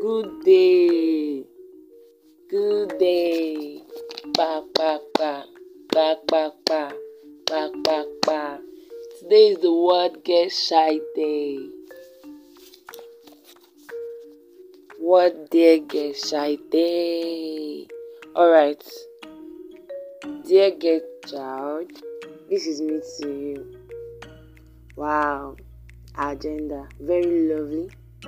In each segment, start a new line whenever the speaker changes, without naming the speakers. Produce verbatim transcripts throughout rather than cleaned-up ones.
Good day, good day. Ba ba ba, ba ba ba, ba ba ba. Today is the World Get Shy Day. World Dear Get Shy Day. Alright, dear get child, this is me to you. Wow, agenda, very lovely.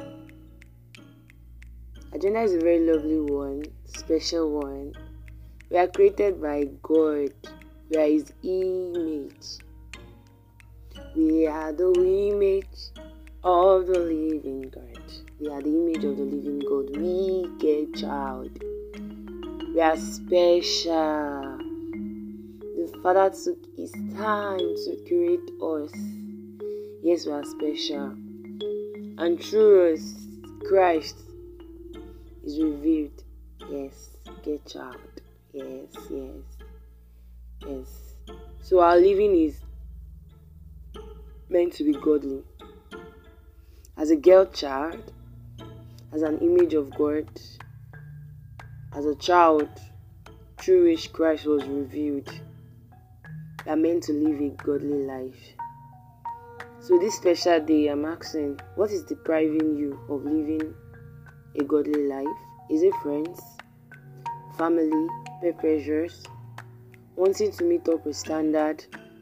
Agenda is a very lovely one, special one. We are created by God. We are His image. We are the image of the living God. We are the image of the living God. We get child. We are special. The Father took His time to create us. Yes, we are special. And through us, Christ is revealed. Yes, get child. Yes, yes, yes. So our living is meant to be godly. As a girl child, as an image of God, as a child through which Christ was revealed, we are meant to live a godly life. So this special day, I'm asking, what is depriving you of living a godly life? Is it friends, family, peer pressures, wanting to meet up with standard,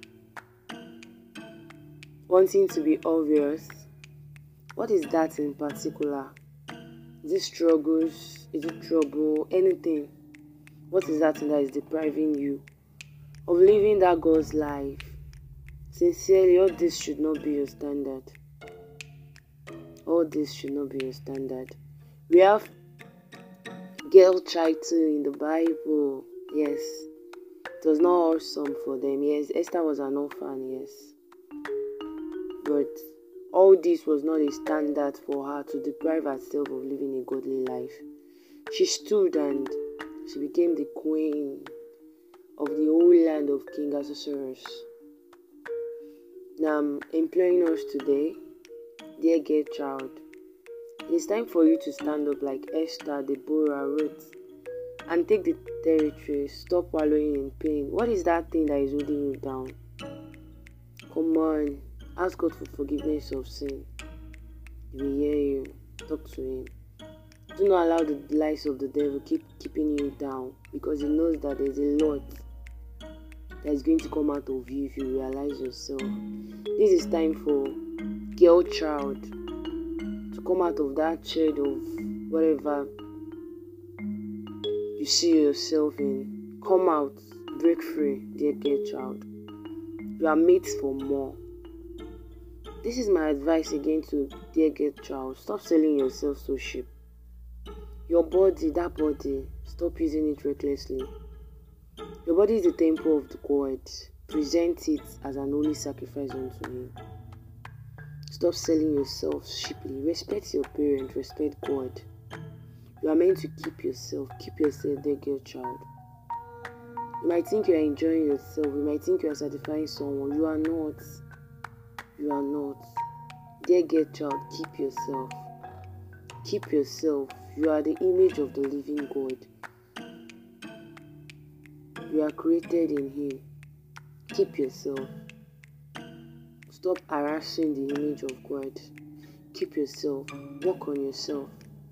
wanting to be obvious? What is that in particular? Is it struggles? Is it trouble? Anything? What is that that is depriving you of living that God's life? Sincerely, all this should not be your standard. All this should not be your standard. We have girl child too in the Bible. Yes. It was not awesome for them. Yes. Esther was an orphan. Yes. But all this was not a standard for her to deprive herself of living a godly life. She stood and she became the queen of the whole land of King Ahasuerus. Now I'm imploring us today, dear girl child, it is time for you to stand up like Esther, Deborah, Ruth, and take the territory. Stop wallowing in pain. What is that thing that is holding you down? Come on, ask God for forgiveness of sin. He will hear you. Talk to Him. Do not allow the lies of the devil keep keeping you down, because he knows that there is a lot that is going to come out of you if you realize yourself. This is time for girl child to come out of that shade of whatever you see yourself in. Come out, break free, dear girl child. You are made for more. This is my advice again to dear girl child. Stop selling yourself so cheap. Your body, that body, stop using it recklessly. Your body is the temple of the God. Present it as an holy sacrifice unto Him. Stop selling yourself cheaply. Respect your parents. Respect God. You are meant to keep yourself. Keep yourself, dear girl child. You might think you are enjoying yourself. You might think you are satisfying someone. You are not. You are not. Dear girl child, keep yourself. Keep yourself. You are the image of the living God. You are created in Him. Keep yourself. Stop harassing the image of God. Keep yourself. Work on yourself.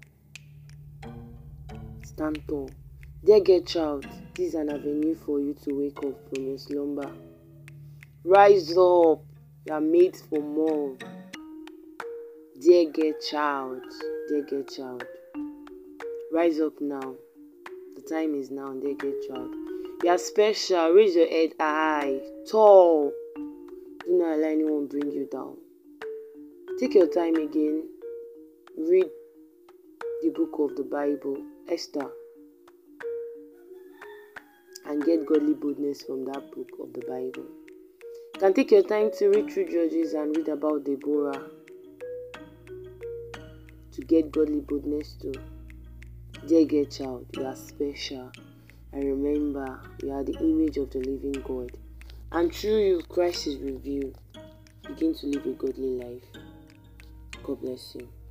Stand tall. Dear girl child, this is an avenue for you to wake up from your slumber. Rise up. You are made for more. Dear girl child. Dear girl child. Rise up now. The time is now, dear girl child. You are special. Raise your head high, tall. Do not allow anyone bring you down. Take your time again. Read the book of the Bible, Esther, and get godly boldness from that book of the Bible. You can take your time to read through Judges and read about Deborah to get godly boldness too. Dear girl child, you are special. And remember, you are the image of the living God. And through you, Christ is revealed. Begin to live a godly life. God bless you.